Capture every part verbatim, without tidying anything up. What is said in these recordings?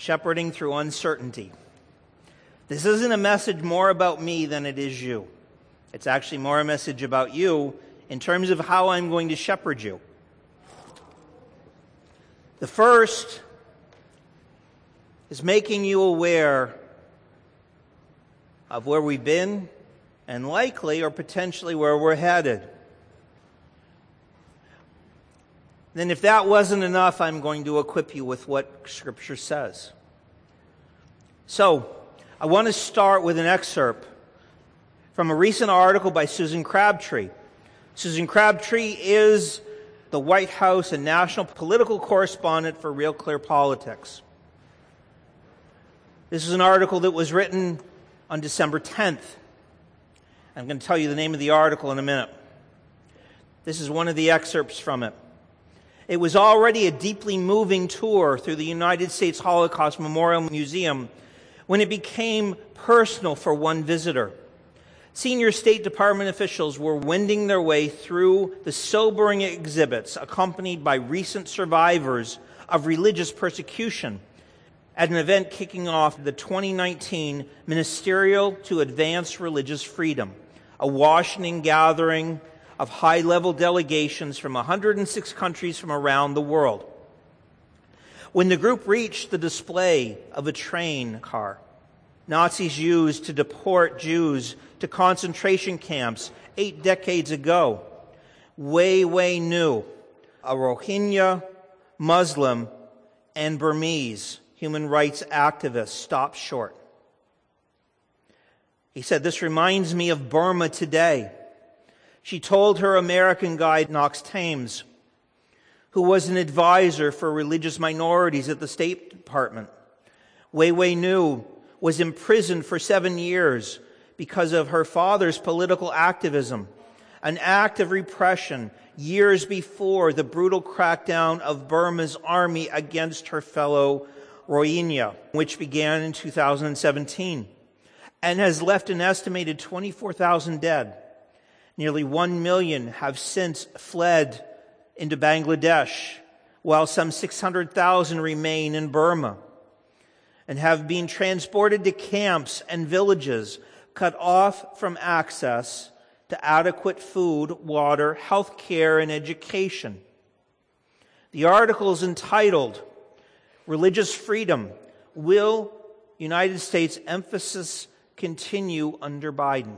shepherding through uncertainty. This isn't a message more about me than it is you. It's actually more a message about you in terms of how I'm going to shepherd you. The first is making you aware of where we've been and likely or potentially where we're headed. Then if that wasn't enough, I'm going to equip you with what Scripture says. So, I want to start with an excerpt from a recent article by Susan Crabtree. Susan Crabtree is the White House and national political correspondent for Real Clear Politics. This is an article that was written on December tenth. I'm going to tell you the name of the article in a minute. This is one of the excerpts from it. It was already a deeply moving tour through the United States Holocaust Memorial Museum when it became personal for one visitor. Senior State Department officials were wending their way through the sobering exhibits accompanied by recent survivors of religious persecution at an event kicking off the twenty nineteen Ministerial to Advance Religious Freedom, a Washington gathering of high-level delegations from one hundred six countries from around the world. When the group reached the display of a train car Nazis used to deport Jews to concentration camps eight decades ago, Wei Wei Nu, a Rohingya Muslim and Burmese human rights activist, stopped short. He said, "This reminds me of Burma today." She told her American guide, Knox Thames, who was an advisor for religious minorities at the State Department. Wei Wei Nu was imprisoned for seven years because of her father's political activism, an act of repression years before the brutal crackdown of Burma's army against her fellow Rohingya, which began in two thousand seventeen, and has left an estimated twenty-four thousand dead. Nearly one million have since fled into Bangladesh, while some six hundred thousand remain in Burma and have been transported to camps and villages cut off from access to adequate food, water, health care, and education. The article is entitled, "Religious Freedom. Will United States Emphasis Continue Under Biden?"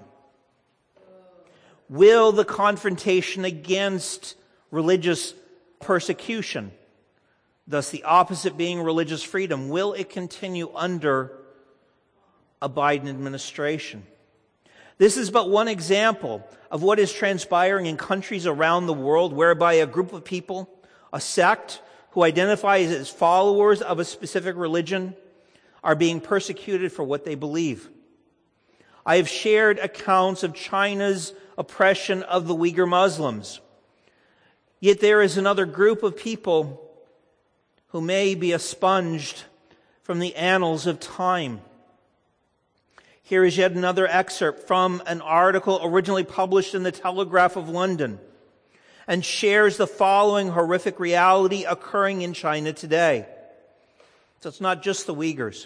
Will the confrontation against religious persecution, thus the opposite being religious freedom, will it continue under a Biden administration? This is but one example of what is transpiring in countries around the world whereby a group of people, a sect who identifies as followers of a specific religion, are being persecuted for what they believe. I have shared accounts of China's oppression of the Uyghur Muslims. Yet there is another group of people who may be expunged from the annals of time. Here is yet another excerpt from an article originally published in the Telegraph of London and shares the following horrific reality occurring in China today. So it's not just the Uyghurs.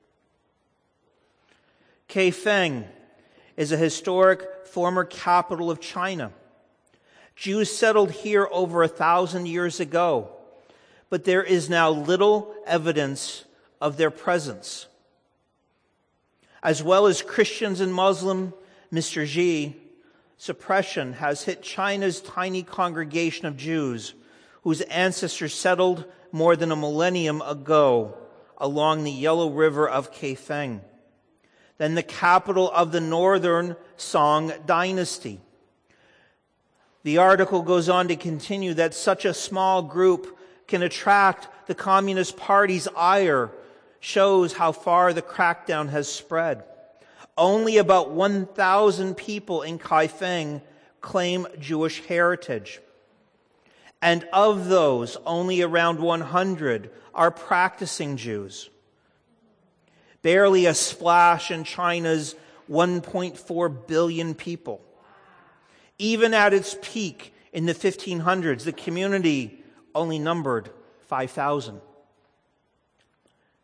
Kaifeng is a historic former capital of China. Jews settled here over a thousand years ago, but there is now little evidence of their presence. As well as Christians and Muslim, Mister Xi, suppression has hit China's tiny congregation of Jews whose ancestors settled more than a millennium ago along the Yellow River of Kaifeng, then the capital of the northern Song dynasty. The article goes on to continue that such a small group can attract the Communist Party's ire, shows how far the crackdown has spread. Only about one thousand people in Kaifeng claim Jewish heritage. And of those, only around one hundred are practicing Jews. Barely a splash in China's one point four billion people. Even at its peak in the fifteen hundreds, the community only numbered five thousand.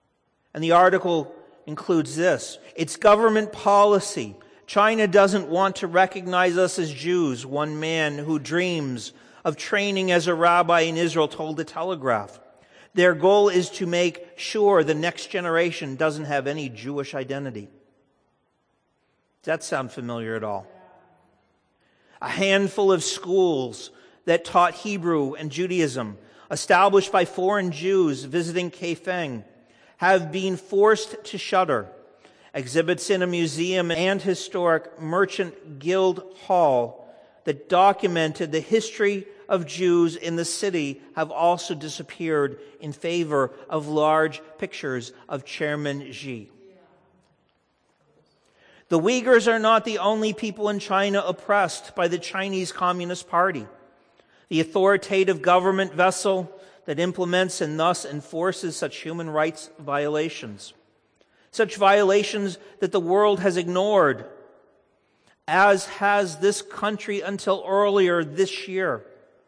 And the article includes this: it's government policy. China doesn't want to recognize us as Jews, one man who dreams of training as a rabbi in Israel told the Telegraph. Their goal is to make sure the next generation doesn't have any Jewish identity. Does that sound familiar at all? A handful of schools that taught Hebrew and Judaism, established by foreign Jews visiting Kaifeng, have been forced to shutter. Exhibits in a museum and historic Merchant Guild Hall that documented the history of Jews in the city have also disappeared in favor of large pictures of Chairman Xi. The Uyghurs are not the only people in China oppressed by the Chinese Communist Party, the authoritative government vessel that implements and thus enforces such human rights violations. Such violations that the world has ignored, as has this country until earlier this year.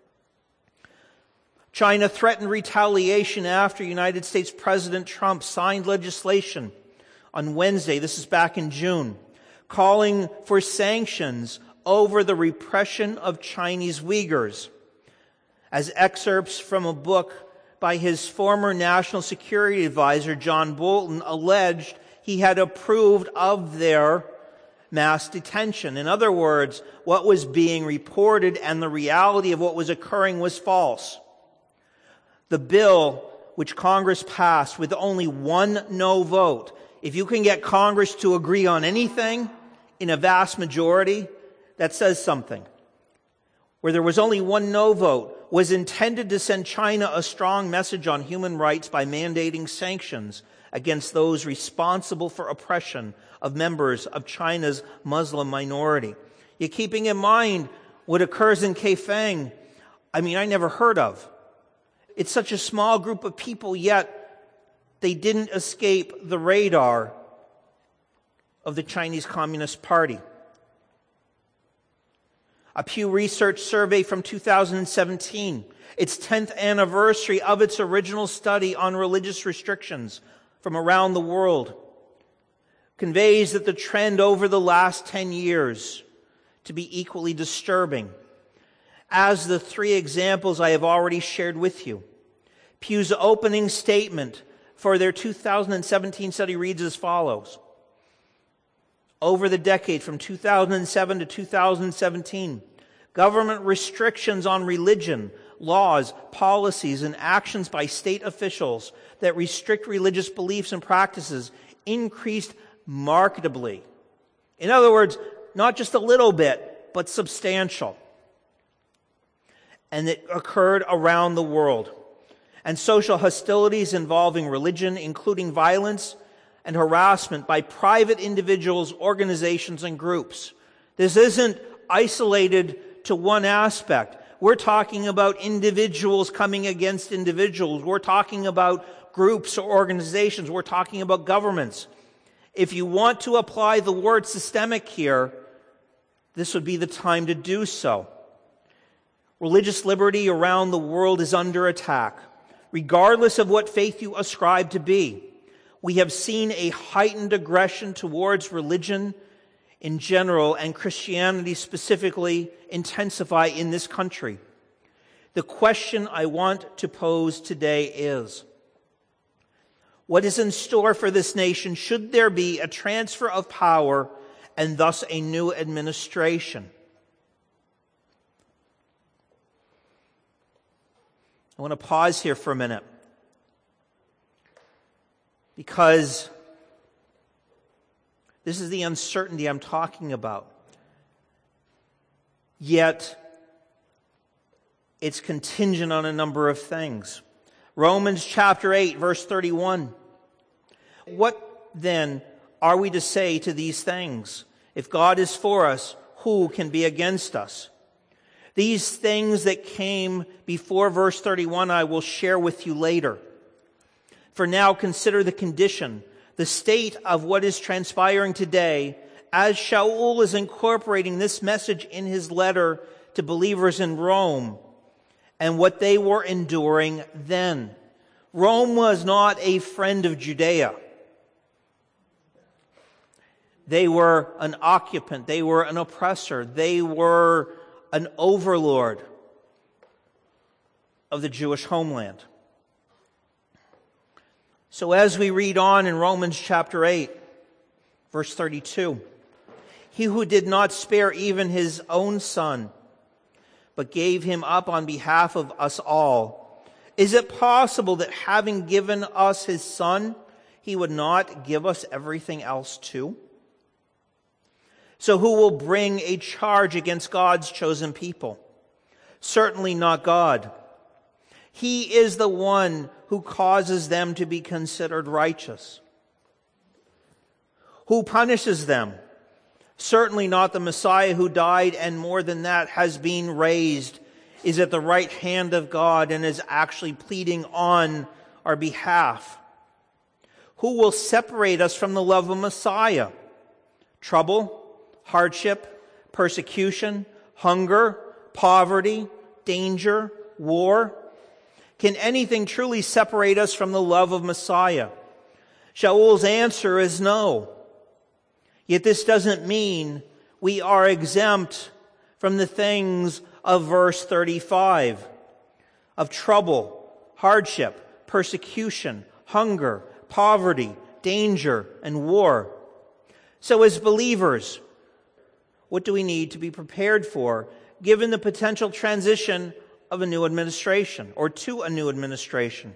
China threatened retaliation after United States President Trump signed legislation on Wednesday, this is back in June, calling for sanctions over the repression of Chinese Uyghurs. As excerpts from a book by his former national security advisor, John Bolton, alleged he had approved of their mass detention. In other words, what was being reported and the reality of what was occurring was false. The bill, which Congress passed with only one no vote, if you can get Congress to agree on anything in a vast majority, that says something. Where there was only one no vote, was intended to send China a strong message on human rights by mandating sanctions against those responsible for oppression of members of China's Muslim minority. You're keeping in mind what occurs in Kaifeng, I mean, I never heard of. It's such a small group of people, yet they didn't escape the radar of the Chinese Communist Party. A Pew Research survey from two thousand seventeen, its tenth anniversary of its original study on religious restrictions from around the world, conveys that the trend over the last ten years to be equally disturbing, as the three examples I have already shared with you. Pew's opening statement for their two thousand seventeen study reads as follows. Over the decade from two thousand seven to two thousand seventeen, government restrictions on religion, laws, policies, and actions by state officials that restrict religious beliefs and practices increased markedly. In other words, not just a little bit, but substantial. And it occurred around the world. And social hostilities involving religion, including violence and harassment by private individuals, organizations, and groups. This isn't isolated to one aspect. We're talking about individuals coming against individuals. We're talking about groups or organizations. We're talking about governments. If you want to apply the word systemic here, this would be the time to do so. Religious liberty around the world is under attack, regardless of what faith you ascribe to be. We have seen a heightened aggression towards religion in general and Christianity specifically intensify in this country. The question I want to pose today is, what is in store for this nation should there be a transfer of power and thus a new administration? I want to pause here for a minute because this is the uncertainty I'm talking about. Yet, it's contingent on a number of things. Romans chapter eight, verse thirty-one. What then are we to say to these things? If God is for us, who can be against us? These things that came before verse thirty-one I will share with you later. For now consider the condition, the state of what is transpiring today, as Shaul is incorporating this message in his letter to believers in Rome, and what they were enduring then. Rome was not a friend of Judea. They were an occupant. They were an oppressor. They were an overlord of the Jewish homeland. So as we read on in Romans chapter eight, verse thirty-two, he who did not spare even his own son, but gave him up on behalf of us all, is it possible that having given us his son, he would not give us everything else too? So who will bring a charge against God's chosen people? Certainly not God. He is the one who causes them to be considered righteous. Who punishes them? Certainly not the Messiah, who died and more than that has been raised, is at the right hand of God and is actually pleading on our behalf. Who will separate us from the love of Messiah? Trouble, hardship, persecution, hunger, poverty, danger, war? Can anything truly separate us from the love of Messiah? Shaul's answer is no. Yet this doesn't mean we are exempt from the things of verse thirty-five, of trouble, hardship, persecution, hunger, poverty, danger, and war. So as believers, what do we need to be prepared for, given the potential transition of a new administration, or to a new administration?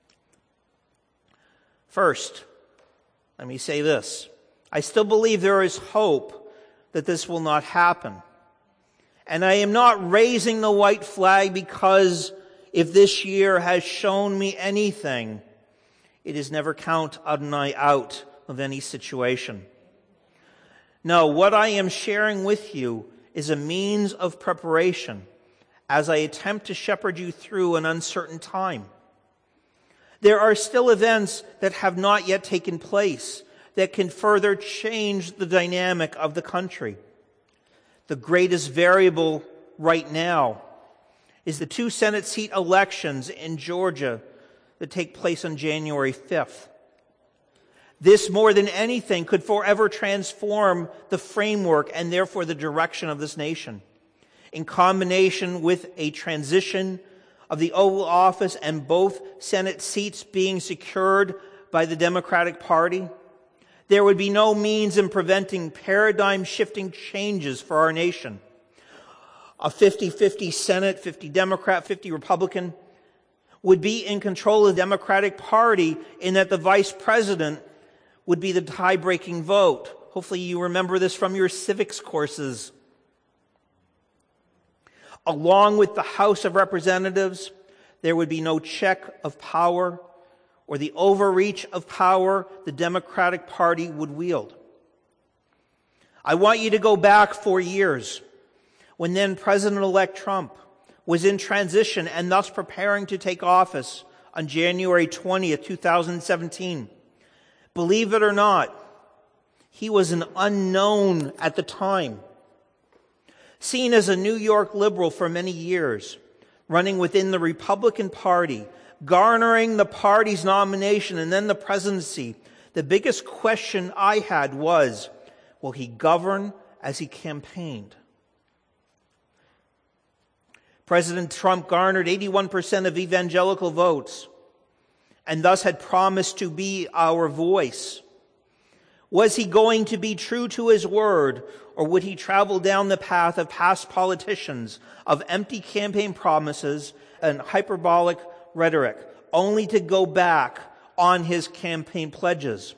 First, let me say this. I still believe there is hope that this will not happen. And I am not raising the white flag because if this year has shown me anything, it is never count an eye out of any situation. No, what I am sharing with you is a means of preparation as I attempt to shepherd you through an uncertain time. There are still events that have not yet taken place that can further change the dynamic of the country. The greatest variable right now is the two Senate seat elections in Georgia that take place on January fifth. This, more than anything, could forever transform the framework and therefore the direction of this nation. In combination with a transition of the Oval Office and both Senate seats being secured by the Democratic Party, there would be no means in preventing paradigm-shifting changes for our nation. A fifty-fifty Senate, fifty Democrat, fifty Republican, would be in control of the Democratic Party in that the vice president would be the tie-breaking vote. Hopefully you remember this from your civics courses. Along with the House of Representatives, there would be no check of power or the overreach of power the Democratic Party would wield. I want you to go back four years when then President-elect Trump was in transition and thus preparing to take office on January twentieth, twenty seventeen. Believe it or not, he was an unknown at the time. Seen as a New York liberal for many years, running within the Republican Party, garnering the party's nomination and then the presidency, the biggest question I had was, will he govern as he campaigned? President Trump garnered eighty-one percent of evangelical votes and thus had promised to be our voice. Was he going to be true to his word, or would he travel down the path of past politicians, of empty campaign promises and hyperbolic rhetoric, only to go back on his campaign pledges?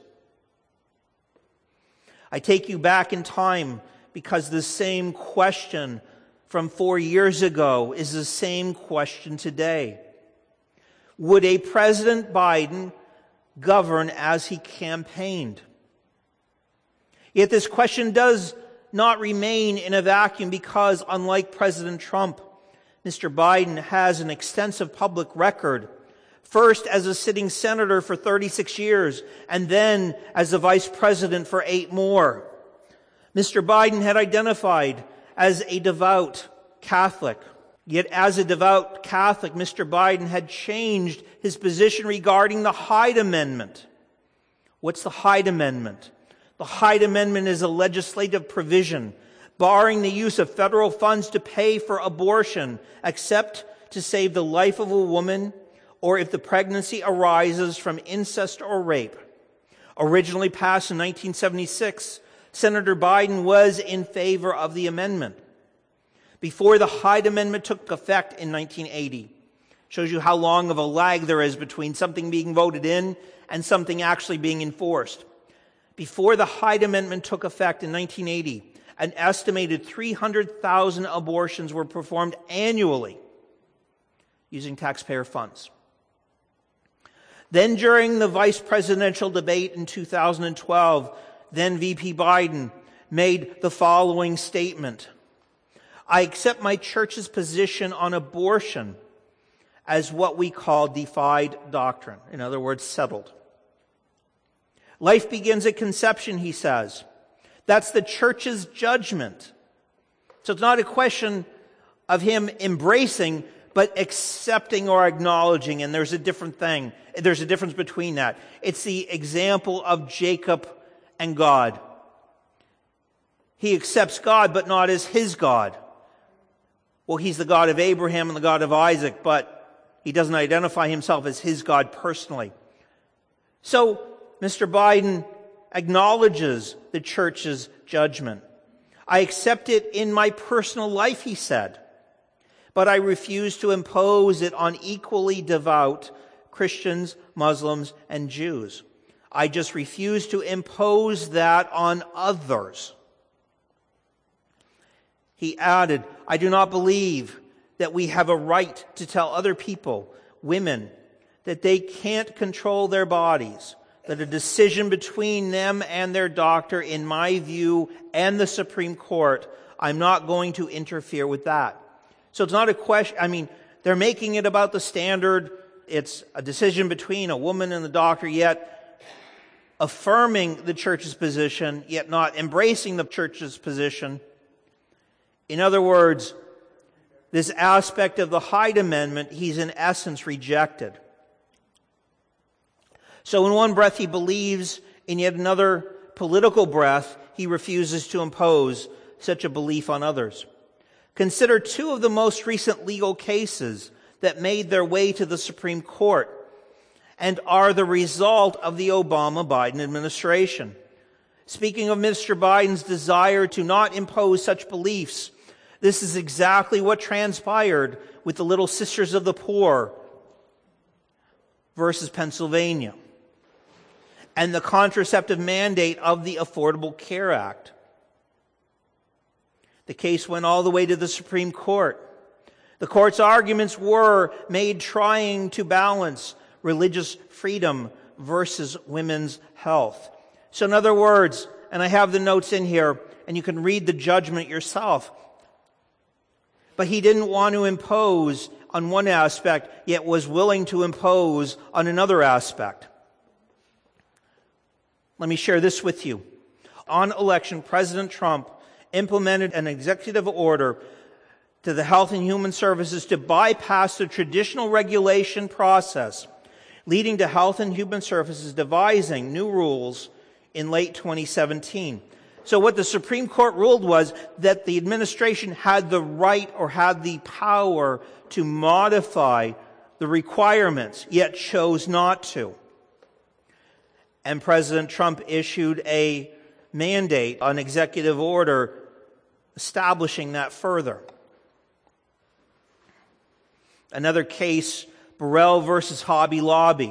I take you back in time because the same question from four years ago is the same question today. Would a President Biden govern as he campaigned? Yet this question does not remain in a vacuum because, unlike President Trump, Mister Biden has an extensive public record, first as a sitting senator for thirty-six years, and then as the vice president for eight more. Mister Biden had identified as a devout Catholic. Yet as a devout Catholic, Mister Biden had changed his position regarding the Hyde Amendment. What's the Hyde Amendment? The Hyde Amendment is a legislative provision barring the use of federal funds to pay for abortion, except to save the life of a woman or if the pregnancy arises from incest or rape. Originally passed in nineteen seventy-six, Senator Biden was in favor of the amendment. Before the Hyde Amendment took effect in nineteen eighty, shows you how long of a lag there is between something being voted in and something actually being enforced. Before the Hyde Amendment took effect in nineteen eighty, an estimated three hundred thousand abortions were performed annually using taxpayer funds. Then during the vice presidential debate in two thousand twelve, then V P Biden made the following statement: I accept my church's position on abortion as what we call defied doctrine. In other words, settled. Life begins at conception, he says. That's the church's judgment. So it's not a question of him embracing, but accepting or acknowledging, and there's a different thing. There's a difference between that. It's the example of Jacob and God. He accepts God, but not as his God. Well, he's the God of Abraham and the God of Isaac, but he doesn't identify himself as his God personally. So, Mister Biden acknowledges the church's judgment. I accept it in my personal life, he said, but I refuse to impose it on equally devout Christians, Muslims, and Jews. I just refuse to impose that on others. He added, I do not believe that we have a right to tell other people, women, that they can't control their bodies, that a decision between them and their doctor, in my view, and the Supreme Court, I'm not going to interfere with that. So it's not a question, I mean, they're making it about the standard. It's a decision between a woman and the doctor, yet affirming the church's position, yet not embracing the church's position. In other words, this aspect of the Hyde Amendment, he's in essence rejected. So in one breath he believes, in yet another political breath he refuses to impose such a belief on others. Consider two of the most recent legal cases that made their way to the Supreme Court and are the result of the Obama-Biden administration. Speaking of Mister Biden's desire to not impose such beliefs, this is exactly what transpired with the Little Sisters of the Poor versus Pennsylvania and the contraceptive mandate of the Affordable Care Act. The case went all the way to the Supreme Court. The court's arguments were made trying to balance religious freedom versus women's health. So in other words, and I have the notes in here, and you can read the judgment yourself, but he didn't want to impose on one aspect, yet was willing to impose on another aspect. Let me share this with you. On election, President Trump implemented an executive order to the Health and Human Services to bypass the traditional regulation process, leading to Health and Human Services devising new rules in late twenty seventeen. So what the Supreme Court ruled was that the administration had the right or had the power to modify the requirements, yet chose not to. And President Trump issued a mandate, an executive order, establishing that further. Another case, Burrell versus Hobby Lobby.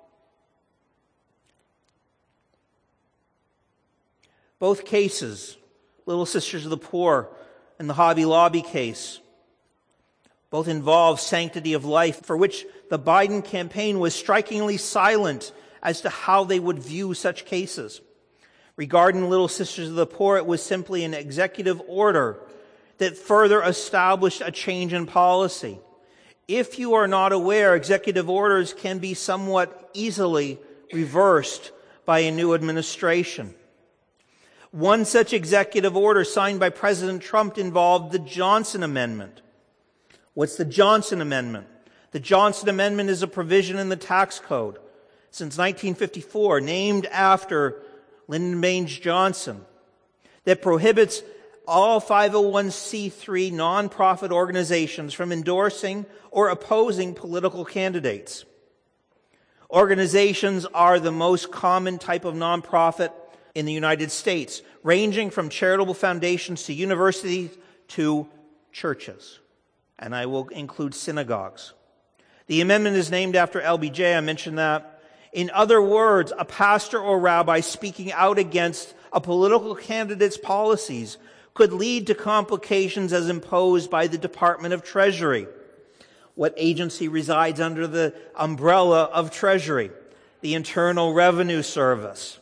Both cases, Little Sisters of the Poor and the Hobby Lobby case, both involve sanctity of life, for which the Biden campaign was strikingly silent as to how they would view such cases. Regarding Little Sisters of the Poor, it was simply an executive order that further established a change in policy. If you are not aware, executive orders can be somewhat easily reversed by a new administration. One such executive order signed by President Trump involved the Johnson Amendment. What's the Johnson Amendment? The Johnson Amendment is a provision in the tax code since nineteen fifty-four, named after Lyndon Baines Johnson, that prohibits all five oh one c three nonprofit organizations from endorsing or opposing political candidates. Organizations are the most common type of nonprofit in the United States, ranging from charitable foundations to universities to churches. And I will include synagogues. The amendment is named after L B J, I mentioned that. In other words, a pastor or rabbi speaking out against a political candidate's policies could lead to complications as imposed by the Department of Treasury. What agency resides under the umbrella of Treasury? The Internal Revenue Service.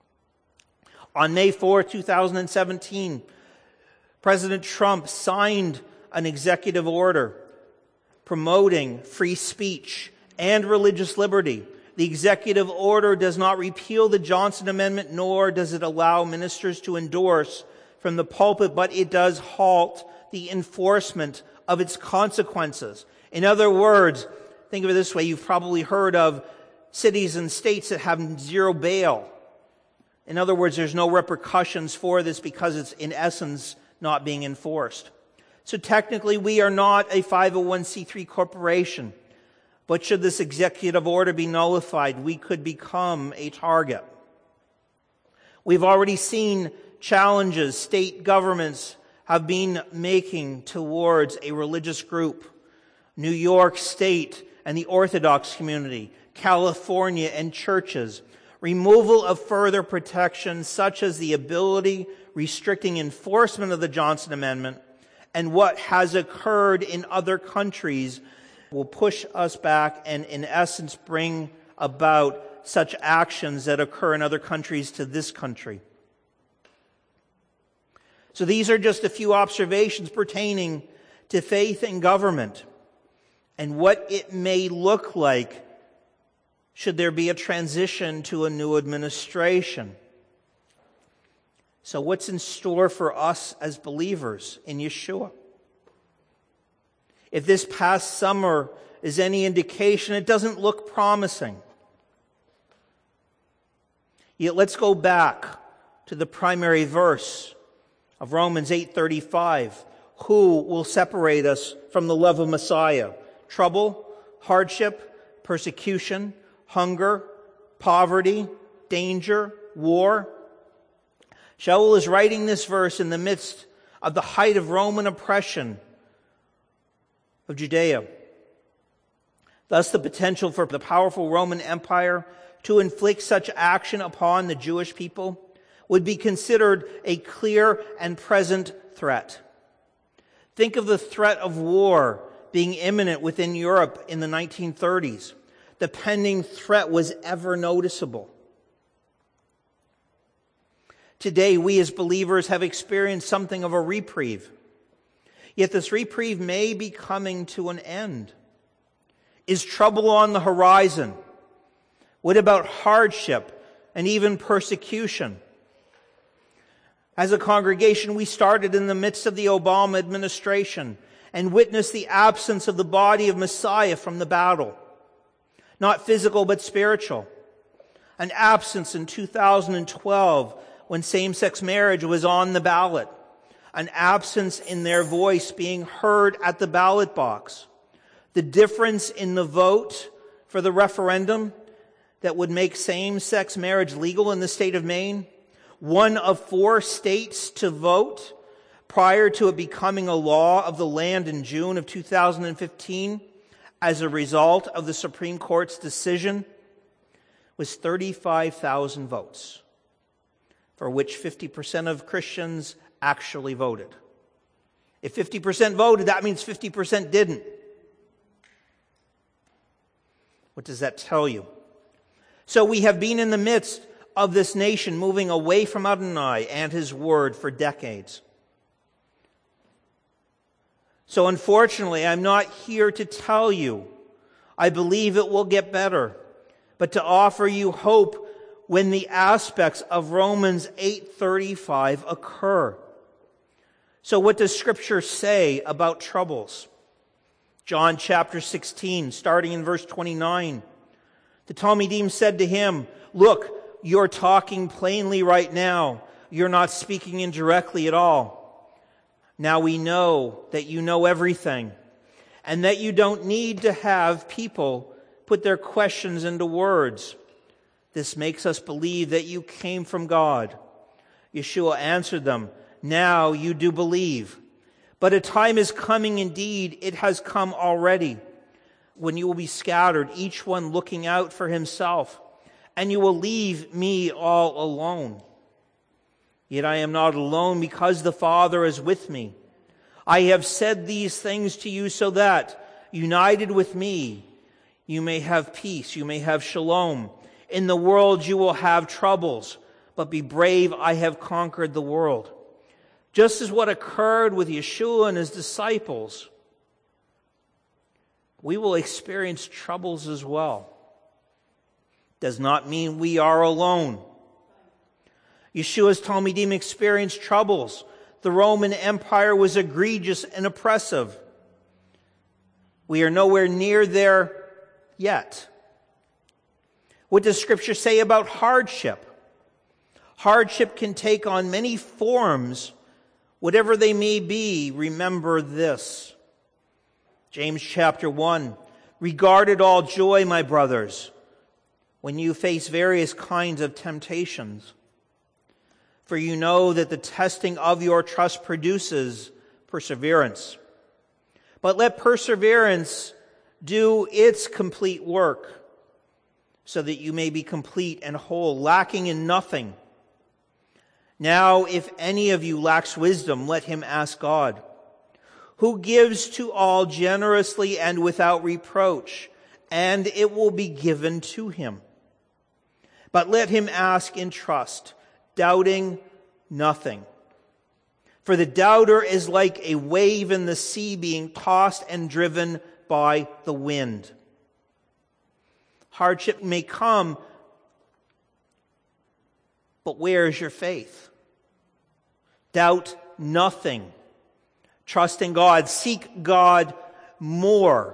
On May fourth, two thousand seventeen, President Trump signed an executive order promoting free speech and religious liberty. The executive order does not repeal the Johnson Amendment, nor does it allow ministers to endorse from the pulpit, but it does halt the enforcement of its consequences. In other words, think of it this way, you've probably heard of cities and states that have zero bail. In other words, there's no repercussions for this because it's in essence not being enforced. So technically we are not a five oh one c three corporation, but should this executive order be nullified, we could become a target. We've already seen challenges state governments have been making towards a religious group. New York State and the Orthodox community, California and churches, removal of further protections such as the ability restricting enforcement of the Johnson Amendment, and what has occurred in other countries will push us back and in essence bring about such actions that occur in other countries to this country. So these are just a few observations pertaining to faith and government and what it may look like should there be a transition to a new administration. So what's in store for us as believers in Yeshua? If this past summer is any indication, it doesn't look promising. Yet let's go back to the primary verse of Romans eight thirty-five. Who will separate us from the love of Messiah? Trouble, hardship, persecution, hunger, poverty, danger, war. Shaul is writing this verse in the midst of the height of Roman oppression of Judea. Thus, the potential for the powerful Roman Empire to inflict such action upon the Jewish people would be considered a clear and present threat. Think of the threat of war being imminent within Europe in the nineteen thirties. The pending threat was ever noticeable. Today, we as believers have experienced something of a reprieve. Yet this reprieve may be coming to an end. Is trouble on the horizon? What about hardship and even persecution? As a congregation, we started in the midst of the Obama administration and witnessed the absence of the body of Messiah from the battle. Not physical, but spiritual. An absence in two thousand twelve when same-sex marriage was on the ballot. An absence in their voice being heard at the ballot box. The difference in the vote for the referendum that would make same-sex marriage legal in the state of Maine. One of four states to vote prior to it becoming a law of the land in June of two thousand fifteen as a result of the Supreme Court's decision was thirty-five thousand votes, for which fifty percent of Christians actually voted. If fifty percent voted, that means fifty percent didn't. What does that tell you? So we have been in the midst of this nation moving away from Adonai and His Word for decades. So unfortunately, I'm not here to tell you I believe it will get better, but to offer you hope when the aspects of Romans eight thirty-five occur. So what does Scripture say about troubles? John chapter sixteen, starting in verse twenty-nine. The Talmidim said to him, "Look, you're talking plainly right now, you're not speaking indirectly at all. Now we know that you know everything, and that you don't need to have people put their questions into words. This makes us believe that you came from God. Yeshua answered them, now you do believe. But a time is coming, indeed, it has come already, when you will be scattered, each one looking out for himself, and you will leave me all alone. Yet I am not alone, because the Father is with me. I have said these things to you so that, united with me, you may have peace, you may have shalom. In the world you will have troubles, but be brave, I have conquered the world. Just as what occurred with Yeshua and his disciples, we will experience troubles as well. Does not mean we are alone. Yeshua's Talmidim experienced troubles. The Roman Empire was egregious and oppressive. We are nowhere near there yet. What does Scripture say about hardship? Hardship can take on many forms. Whatever they may be, remember this. James chapter one, regard it all joy, my brothers, when you face various kinds of temptations. For you know that the testing of your trust produces perseverance. But let perseverance do its complete work, so that you may be complete and whole, lacking in nothing. Now, if any of you lacks wisdom, let him ask God, who gives to all generously and without reproach, and it will be given to him. But let him ask in trust, doubting nothing. For the doubter is like a wave in the sea, being tossed and driven by the wind. Hardship may come, but where is your faith? Doubt nothing. Trust in God. Seek God more.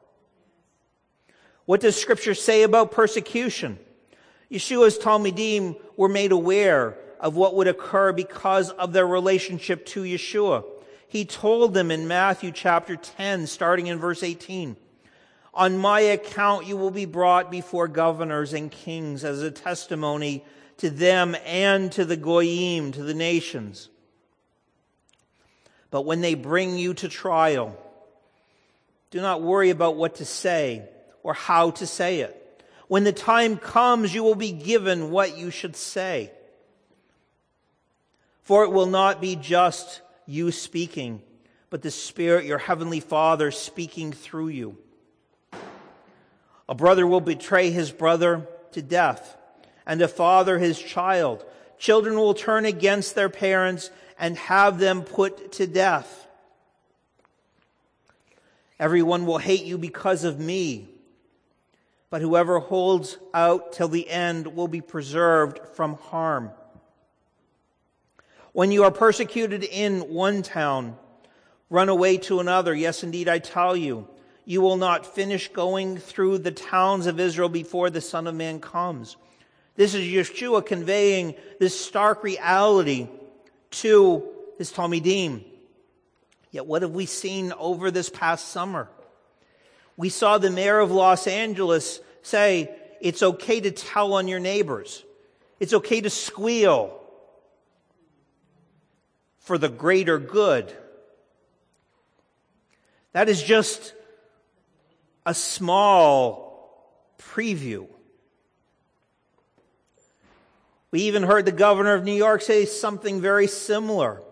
What does Scripture say about persecution? Yeshua's Talmidim were made aware of what would occur because of their relationship to Yeshua. He told them in Matthew chapter ten, starting in verse eighteen, on my account you will be brought before governors and kings as a testimony to them and to the Goyim, to the nations. But when they bring you to trial, do not worry about what to say or how to say it. When the time comes, you will be given what you should say. For it will not be just you speaking, but the Spirit, your heavenly Father, speaking through you. A brother will betray his brother to death, and a father his child. Children will turn against their parents and have them put to death. Everyone will hate you because of me, but whoever holds out till the end will be preserved from harm. When you are persecuted in one town, run away to another. Yes, indeed, I tell you, you will not finish going through the towns of Israel before the Son of Man comes. This is Yeshua conveying this stark reality to his Talmidim. Yet what have we seen over this past summer? We saw the mayor of Los Angeles say, it's okay to tell on your neighbors. It's okay to squeal for the greater good. That is just a small preview. We even heard the governor of New York say something very similar.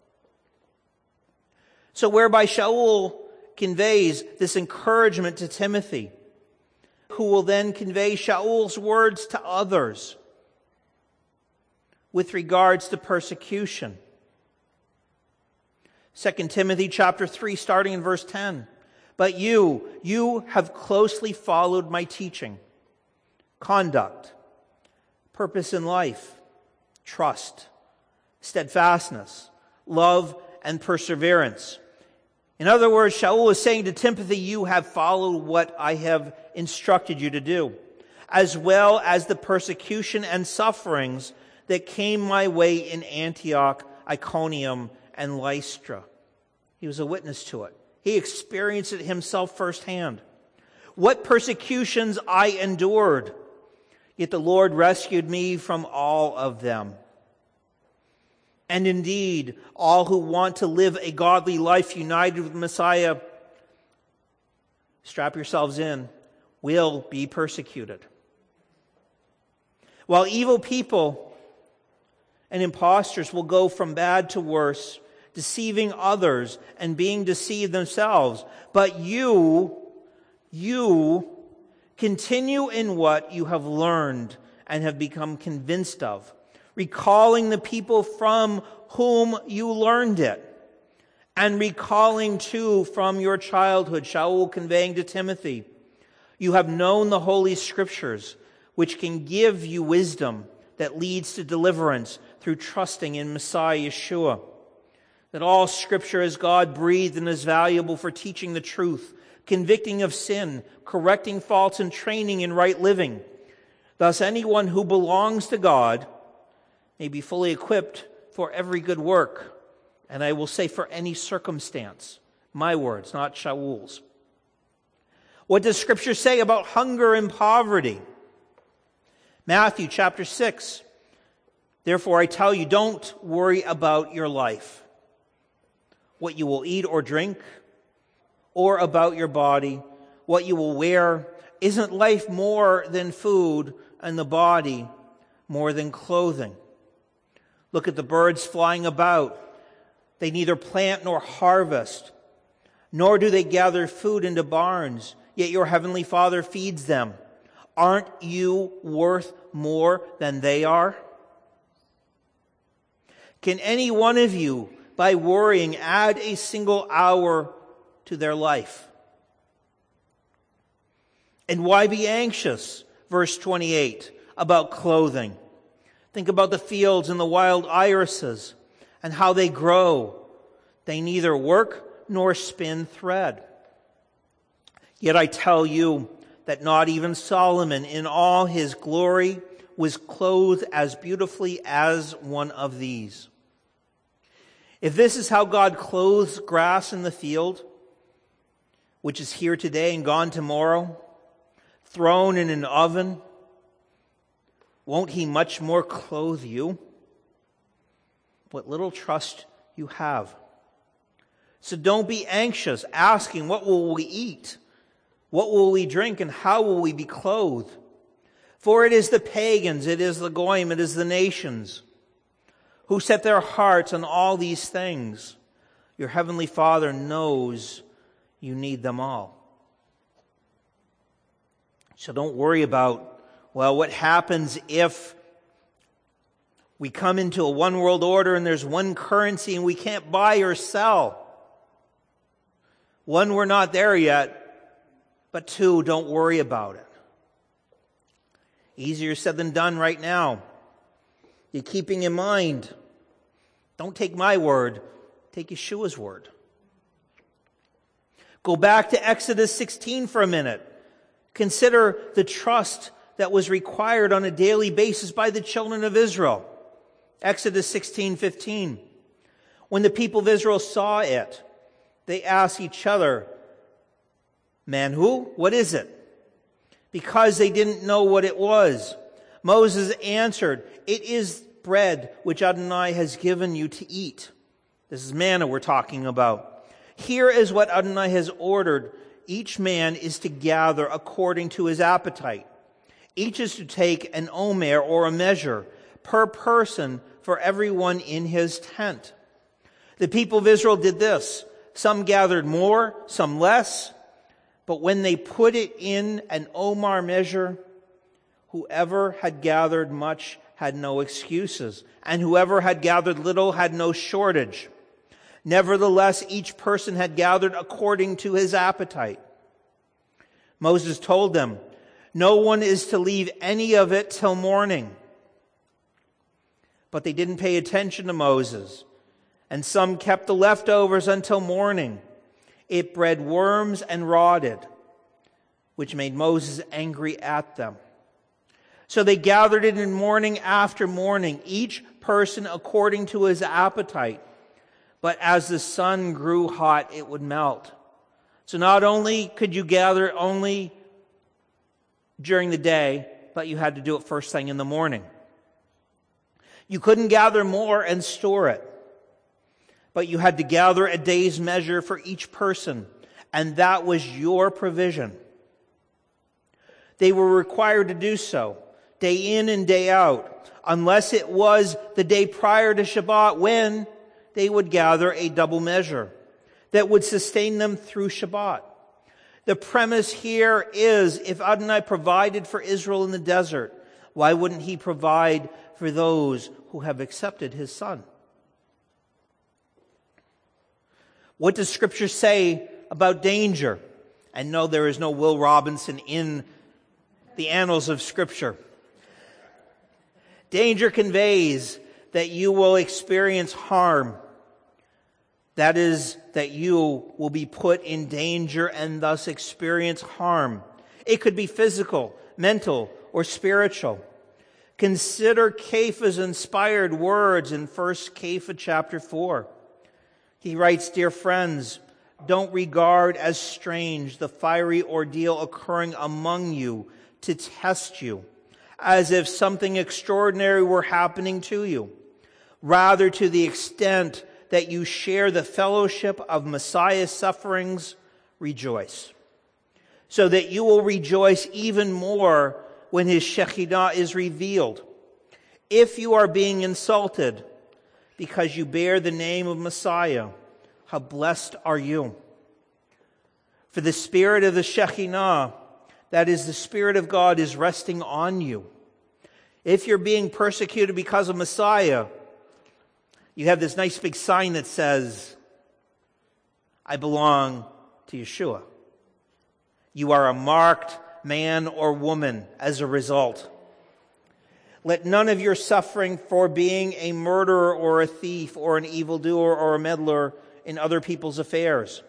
So whereby Shaul conveys this encouragement to Timothy, who will then convey Shaul's words to others with regards to persecution. Second Timothy chapter three, starting in verse ten. But you, you have closely followed my teaching, conduct, purpose in life, trust, steadfastness, love, and perseverance. In other words, Shaul is saying to Timothy, you have followed what I have instructed you to do. as well as the persecution and sufferings that came my way in Antioch, Iconium, and Lystra. He was a witness to it. He experienced it himself firsthand. What persecutions I endured, yet the Lord rescued me from all of them. And indeed, all who want to live a godly life united with Messiah, strap yourselves in, will be persecuted. While evil people and impostors will go from bad to worse, deceiving others and being deceived themselves. But you, you continue in what you have learned and have become convinced of, recalling the people from whom you learned it, and recalling too from your childhood, Shaul conveying to Timothy, you have known the Holy Scriptures, which can give you wisdom that leads to deliverance through trusting in Messiah Yeshua. That all Scripture is God-breathed and is valuable for teaching the truth, convicting of sin, correcting faults, and training in right living. Thus, anyone who belongs to God may be fully equipped for every good work. And I will say for any circumstance. My words, not Shaul's. What does Scripture say about hunger and poverty? Matthew chapter six. Therefore I tell you, don't worry about your life, what you will eat or drink, or about your body, what you will wear. Isn't life more than food, and the body more than clothing? Look at the birds flying about. They neither plant nor harvest, nor do they gather food into barns, yet your heavenly Father feeds them. Aren't you worth more than they are? Can any one of you, by worrying, add a single hour to their life? And why be anxious, verse twenty-eight, about clothing? Think about the fields and the wild irises and how they grow. They neither work nor spin thread. Yet I tell you that not even Solomon in all his glory was clothed as beautifully as one of these. If this is how God clothes grass in the field, which is here today and gone tomorrow, thrown in an oven, won't he much more clothe you? What little trust you have. So don't be anxious, asking, what will we eat? What will we drink? And how will we be clothed? For it is the pagans, it is the goyim, it is the nations who set their hearts on all these things. Your heavenly Father knows you need them all. So don't worry about, well, what happens if we come into a one world order and there's one currency and we can't buy or sell. One, we're not there yet, but two, don't worry about it. Easier said than done right now. You're keeping in mind, don't take my word, take Yeshua's word. Go back to Exodus sixteen for a minute. Consider the trust that was required on a daily basis by the children of Israel. Exodus sixteen fifteen. When the people of Israel saw it, they asked each other, "Man, who? What is it?" Because they didn't know what it was. Moses answered, "It is bread which Adonai has given you to eat." This is manna we're talking about. Here is what Adonai has ordered. Each man is to gather according to his appetite. Each is to take an omer or a measure per person for everyone in his tent. The people of Israel did this. Some gathered more, some less. But when they put it in an omer measure, whoever had gathered much had no excuses, and whoever had gathered little had no shortage. Nevertheless, each person had gathered according to his appetite. Moses told them, "No one is to leave any of it till morning." But they didn't pay attention to Moses, and some kept the leftovers until morning. It bred worms and rotted, which made Moses angry at them. So they gathered it in morning after morning, each person according to his appetite. But as the sun grew hot, it would melt. So not only could you gather only during the day, but you had to do it first thing in the morning. You couldn't gather more and store it, but you had to gather a day's measure for each person, and that was your provision. They were required to do so, day in and day out, unless it was the day prior to Shabbat, when they would gather a double measure that would sustain them through Shabbat. The premise here is, if Adonai provided for Israel in the desert, why wouldn't he provide for those who have accepted his Son? What does Scripture say about danger? And no, there is no Will Robinson in the annals of Scripture. Danger conveys that you will experience harm. That is, that you will be put in danger and thus experience harm. It could be physical, mental, or spiritual. Consider Kepha's inspired words in First Kepha chapter four. He writes, "Dear friends, don't regard as strange the fiery ordeal occurring among you to test you, as if something extraordinary were happening to you. Rather, to the extent that you share the fellowship of Messiah's sufferings, rejoice, so that you will rejoice even more when his Shekinah is revealed. If you are being insulted because you bear the name of Messiah, how blessed are you. For the Spirit of the Shekinah, that is the Spirit of God, is resting on you. If you're being persecuted because of Messiah, you have this nice big sign that says, I belong to Yeshua. You are a marked man or woman as a result. Let none of your suffering for being a murderer or a thief or an evildoer or a meddler in other people's affairs.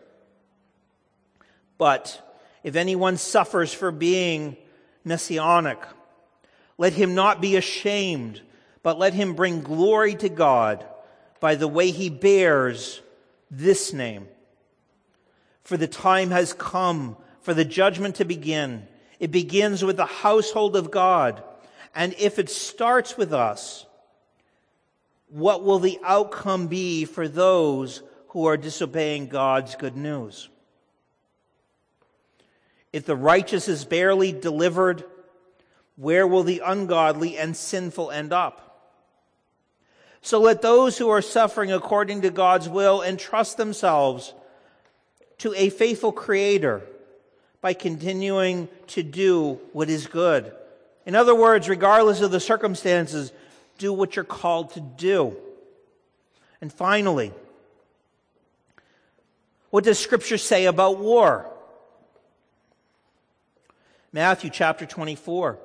But if anyone suffers for being messianic, let him not be ashamed, but let him bring glory to God by the way he bears this name. For the time has come for the judgment to begin. It begins with the household of God. And if it starts with us, what will the outcome be for those who are disobeying God's good news? If the righteous is barely delivered, where will the ungodly and sinful end up? So let those who are suffering according to God's will entrust themselves to a faithful Creator by continuing to do what is good. In other words, regardless of the circumstances, do what you're called to do. And finally, what does Scripture say about war? Matthew chapter twenty-four,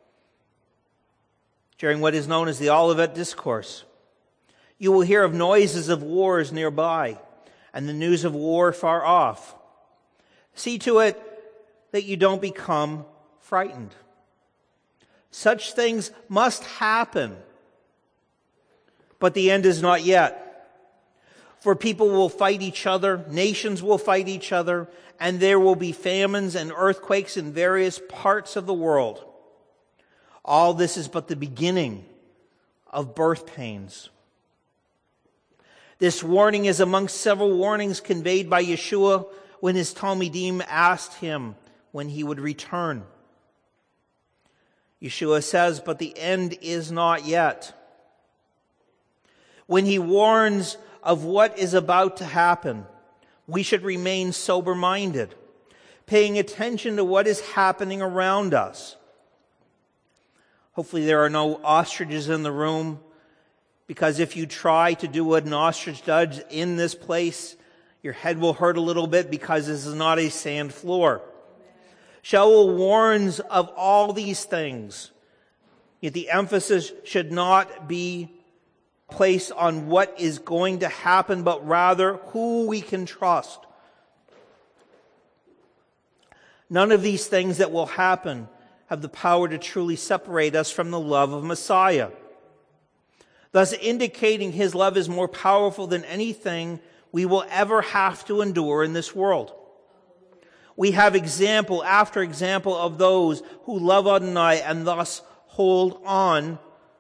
during what is known as the Olivet Discourse. You will hear of noises of wars nearby, and the news of war far off. See to it that you don't become frightened. Such things must happen, but the end is not yet. For people will fight each other, nations will fight each other, and there will be famines and earthquakes in various parts of the world. All this is but the beginning of birth pains. This warning is amongst several warnings conveyed by Yeshua when his Talmidim asked him when he would return. Yeshua says, but the end is not yet. When he warns of what is about to happen, we should remain sober-minded, paying attention to what is happening around us. Hopefully there are no ostriches in the room, because if you try to do what an ostrich does in this place, your head will hurt a little bit because this is not a sand floor. Shaul warns of all these things, yet the emphasis should not be placed on what is going to happen, but rather who we can trust. None of these things that will happen have the power to truly separate us from the love of Messiah, thus indicating his love is more powerful than anything we will ever have to endure in this world. We have example after example of those who love Adonai and thus hold on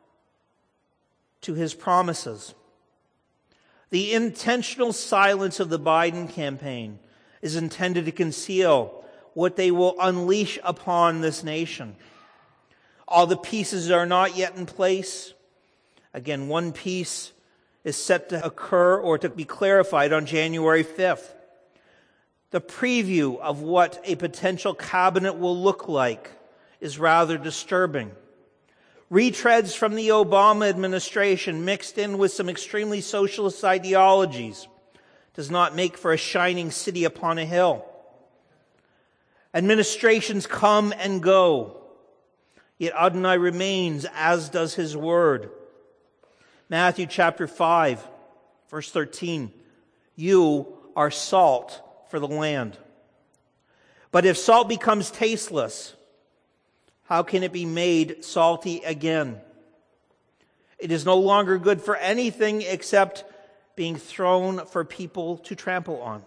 to his promises. The intentional silence of the Biden campaign is intended to conceal what they will unleash upon this nation. All the pieces are not yet in place. Again, one piece is set to occur or to be clarified on January fifth. The preview of what a potential cabinet will look like is rather disturbing. Retreads from the Obama administration mixed in with some extremely socialist ideologies does not make for a shining city upon a hill. Administrations come and go, yet Adonai remains, as does his word. Matthew chapter five, verse thirteen, you are salt for the land. But if salt becomes tasteless, how can it be made salty again? It is no longer good for anything except being thrown for people to trample on.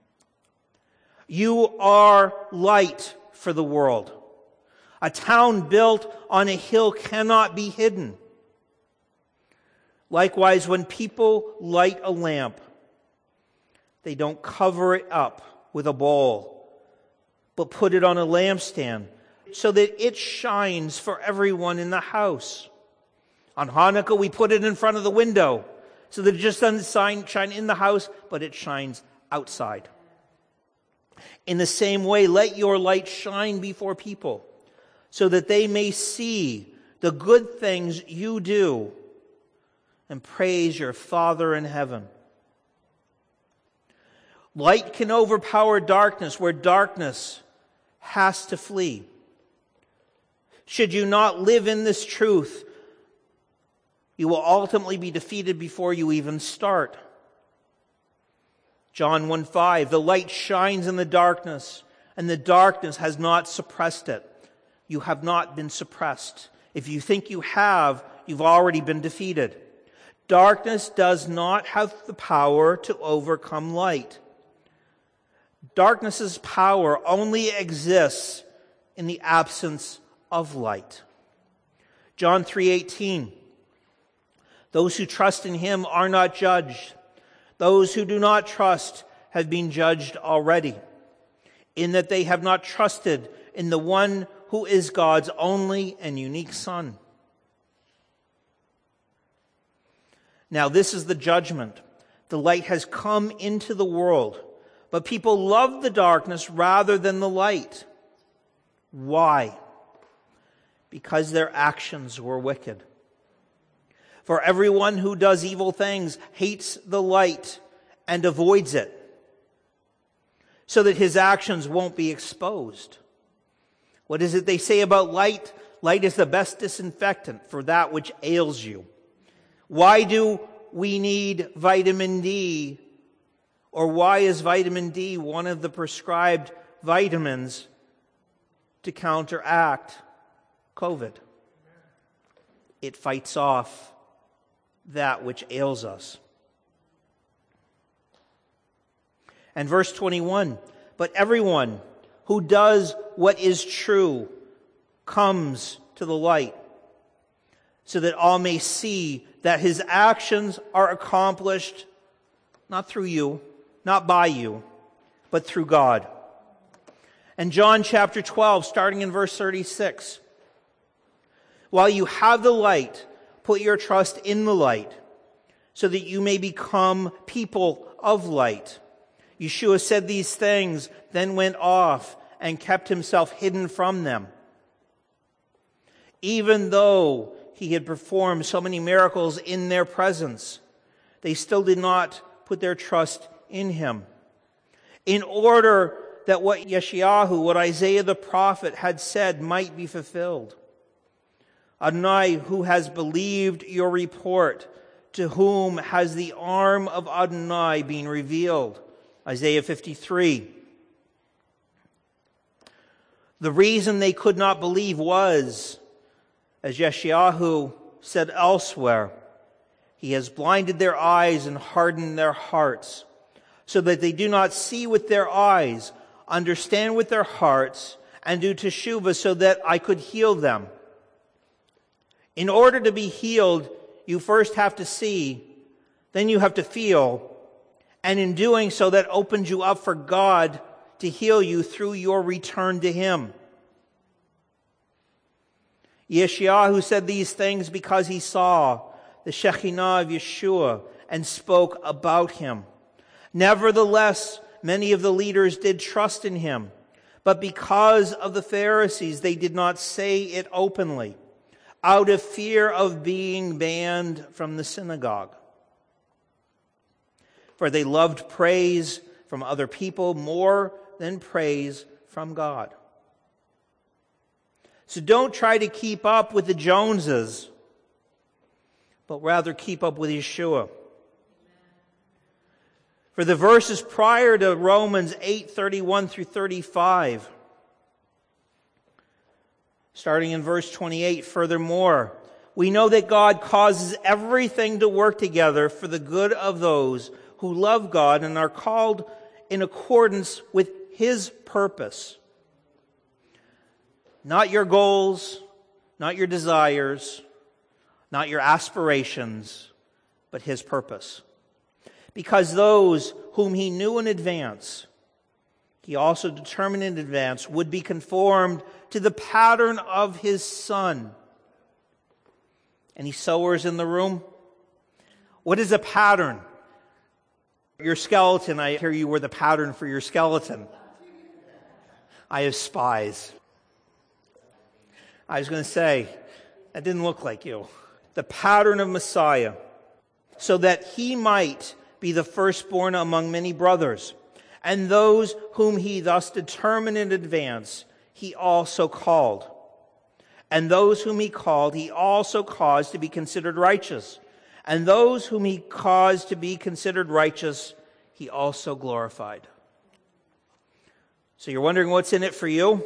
You are light for the world. A town built on a hill cannot be hidden. Likewise, when people light a lamp, they don't cover it up with a bowl, but put it on a lampstand so that it shines for everyone in the house. On Hanukkah, we put it in front of the window so that it just doesn't shine in the house, but it shines outside. In the same way, let your light shine before people so that they may see the good things you do and praise your Father in heaven. Light can overpower darkness where darkness has to flee. Should you not live in this truth, you will ultimately be defeated before you even start. John one five, the light shines in the darkness, and the darkness has not suppressed it. You have not been suppressed. If you think you have, you've already been defeated. Darkness does not have the power to overcome light. Darkness's power only exists in the absence of light. John three eighteen, those who trust in him are not judged. Those who do not trust have been judged already, in that they have not trusted in the one who is God's only and unique Son. Now this is the judgment. The light has come into the world, but people love the darkness rather than the light. Why? Because their actions were wicked. For everyone who does evil things hates the light and avoids it, so that his actions won't be exposed. What is it they say about light? Light is the best disinfectant for that which ails you. Why do we need vitamin D? Or why is vitamin D one of the prescribed vitamins to counteract COVID? It fights off that which ails us. And verse twenty-one, but everyone who does what is true comes to the light, so that all may see that his actions are accomplished not through you, not by you, but through God. And John chapter twelve, starting in verse thirty-six, while you have the light, put your trust in the light, so that you may become people of light. Yeshua said these things, then went off and kept himself hidden from them. Even though he had performed so many miracles in their presence, they still did not put their trust in him. In order that what Yeshayahu, what Isaiah the prophet had said might be fulfilled. Adonai, who has believed your report, to whom has the arm of Adonai been revealed? Isaiah fifty-three. The reason they could not believe was, as Yeshayahu said elsewhere, He has blinded their eyes and hardened their hearts, so that they do not see with their eyes, understand with their hearts, and do teshuvah, so that I could heal them. In order to be healed, you first have to see, then you have to feel, and in doing so, that opens you up for God to heal you through your return to Him. Yeshayahu said these things because he saw the Shekinah of Yeshua and spoke about Him. Nevertheless, many of the leaders did trust in Him, but because of the Pharisees, they did not say it openly, out of fear of being banned from the synagogue. For they loved praise from other people more than praise from God. So don't try to keep up with the Joneses, but rather keep up with Yeshua. For the verses prior to Romans eight, thirty-one through thirty-five, starting in verse twenty-eight, furthermore, we know that God causes everything to work together for the good of those who love God and are called in accordance with His purpose. Not your goals, not your desires, not your aspirations, but His purpose. Because those whom He knew in advance, He also determined in advance would be conformed to the pattern of His Son. Any sewers in the room? What is a pattern? Your skeleton, I hear you were the pattern for your skeleton. I have spies. I was going to say, that didn't look like you. The pattern of Messiah, so that He might be the firstborn among many brothers. And those whom He thus determined in advance, He also called. And those whom He called, He also caused to be considered righteous. And those whom He caused to be considered righteous, He also glorified. So you're wondering what's in it for you?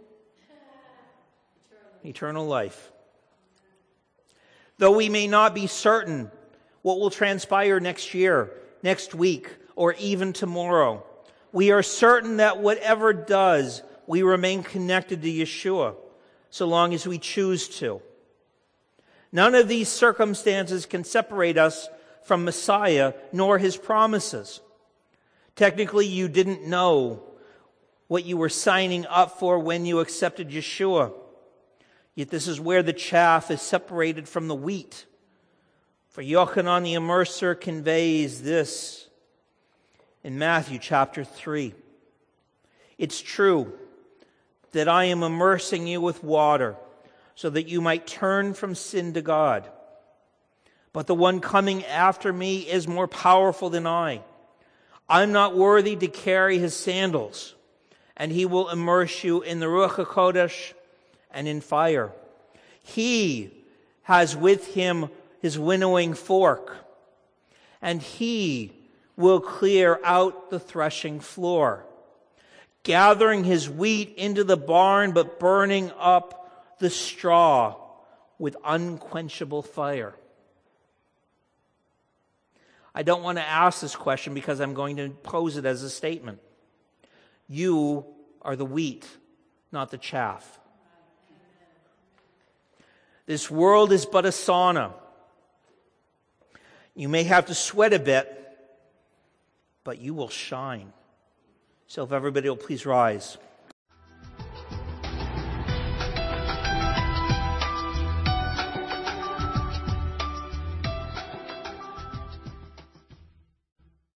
Eternal life. Though we may not be certain what will transpire next year, next week, or even tomorrow, we are certain that whatever does, we remain connected to Yeshua, so long as we choose to. None of these circumstances can separate us from Messiah, nor His promises. Technically, you didn't know what you were signing up for when you accepted Yeshua. Yet this is where the chaff is separated from the wheat. For Yochanan the Immerser conveys this in Matthew chapter three. It's true that I am immersing you with water so that you might turn from sin to God. But the one coming after me is more powerful than I. I'm not worthy to carry His sandals, and He will immerse you in the Ruach HaKodesh and in fire. He has with Him His winnowing fork, and He will clear out the threshing floor, gathering His wheat into the barn, but burning up the straw with unquenchable fire. I don't want to ask this question because I'm going to pose it as a statement. You are the wheat, not the chaff. This world is but a sauna. You may have to sweat a bit, but you will shine. So if everybody will please rise.